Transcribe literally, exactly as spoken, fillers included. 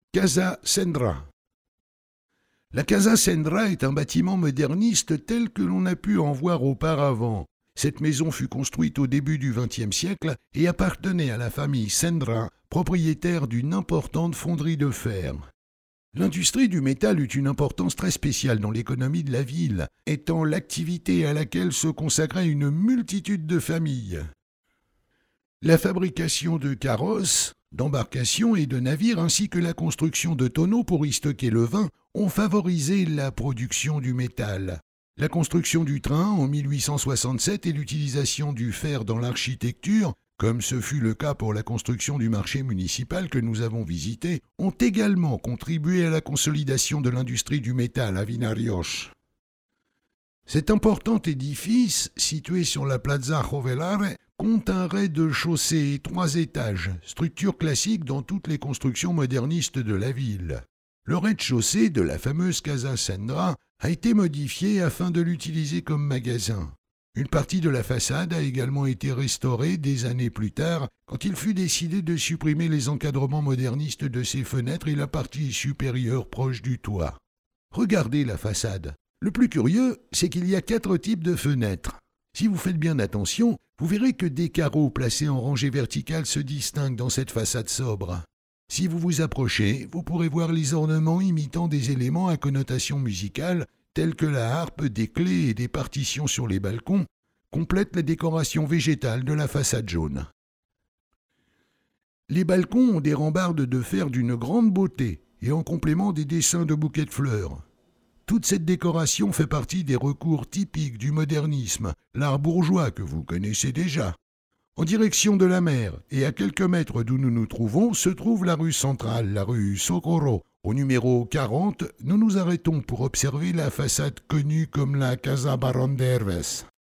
Casa Sendra. La Casa Sendra est un bâtiment moderniste tel que l'on a pu en voir auparavant. Cette maison fut construite au début du vingtième siècle et appartenait à la famille Sendra, propriétaire d'une importante fonderie de fer. L'industrie du métal eut une importance très spéciale dans l'économie de la ville, étant l'activité à laquelle se consacrait une multitude de familles. La fabrication de carrosses, d'embarcations et de navires ainsi que la construction de tonneaux pour y stocker le vin ont favorisé la production du métal. La construction du train en mille huit cent soixante-sept et l'utilisation du fer dans l'architecture, comme ce fut le cas pour la construction du marché municipal que nous avons visité, ont également contribué à la consolidation de l'industrie du métal à Vinarioche. Cet important édifice, situé sur la Plaza Jovellar, compte un rez-de-chaussée et trois étages, structure classique dans toutes les constructions modernistes de la ville. Le rez-de-chaussée de la fameuse Casa Sendra a été modifié afin de l'utiliser comme magasin. Une partie de la façade a également été restaurée des années plus tard, quand il fut décidé de supprimer les encadrements modernistes de ses fenêtres et la partie supérieure proche du toit. Regardez la façade. Le plus curieux, c'est qu'il y a quatre types de fenêtres. Si vous faites bien attention, vous verrez que des carreaux placés en rangée verticale se distinguent dans cette façade sobre. Si vous vous approchez, vous pourrez voir les ornements imitant des éléments à connotation musicale, tels que la harpe, des clés et des partitions sur les balcons, complètent la décoration végétale de la façade jaune. Les balcons ont des rambardes de fer d'une grande beauté et en complément des dessins de bouquets de fleurs. Toute cette décoration fait partie des recours typiques du modernisme, l'art bourgeois que vous connaissez déjà. En direction de la mer et à quelques mètres d'où nous nous trouvons se trouve la rue centrale, la rue Socorro. Au numéro quarante, nous nous arrêtons pour observer la façade connue comme la Casa Barón de Herves.